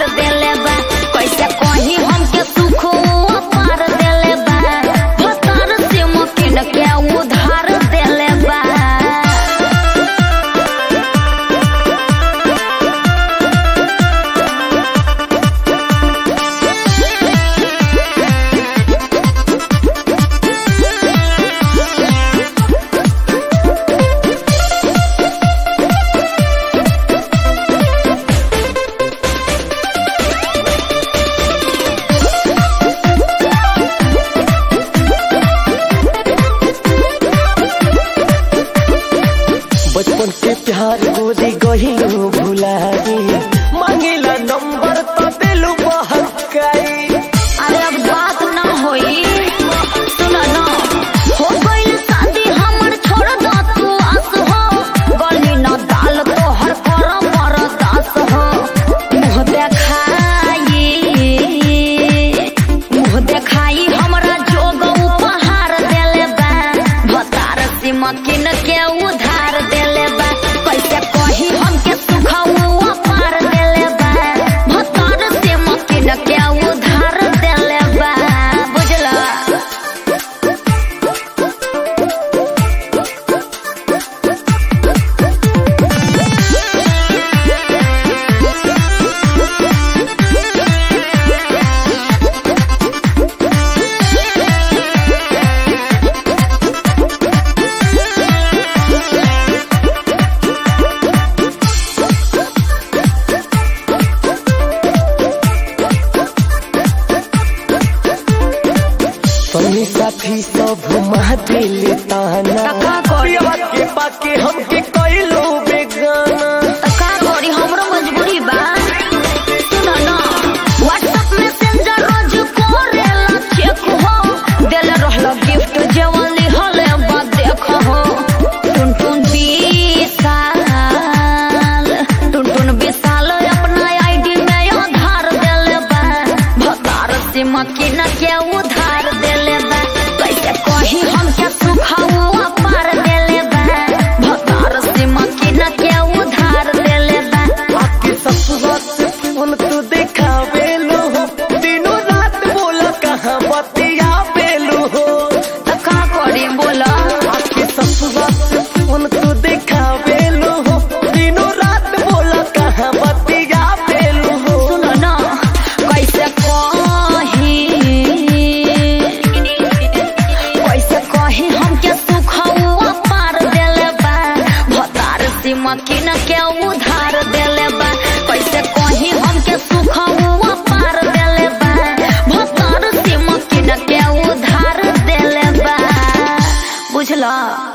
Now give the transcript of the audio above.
देले बा कैसे कहीं हमके सुख पार देले बा भतार से मकिन के उधार देले बा। बचपन के प्यार गोरी गहिलो भुलाई मांगेला नंबर तो दिलु बहकाई। अरे अब बात ना होई सुना ना हो गइल शादी हमर छोड़ द तू आस हो गली ना दाल तो हर कर बरदास हो मुँह देखाई हमरा जोग उपहार देले बा भतार से मकिन के उधार देले बा कैसे कही हमके सुखाऊ पार देले बा भतार से मकिन के उधार देले बा बुझला। संगी साथी सब घुमा दिल ताना का करी प्यार के पाके हमके कइलो बेगाना। का करी हमरो मजबूरी बा सुना ना व्हाट्सएप मैसेंजर रोज करेला चेक हो देले रहला गिफ्ट जेवन लिहले बा देख हो टुन विशाल अपना आईडी में आधार देले बा भतार से मकिन के उधार देले बा कैसे कही हमके सुखाऊ पार देले बा भतार से मकिन के उधार देले बा। आके ससुराल से फोन तू देखावेलो हो दिनों रात बोला कहाँ बतिया बेलो हो। त का करी बोला आके ससुराल से फोन तू देखावेलो हो दिनों रात बोला कहाँ बतिया बेलो हो। सुनो ना कैसे कही हमके सुखाऊ पार देले बा भतार से मकिन के उधार देले बा कैसे कही हमके सुखाऊ पार देले बा भतार से मकिन के उधार देले बा बुझला।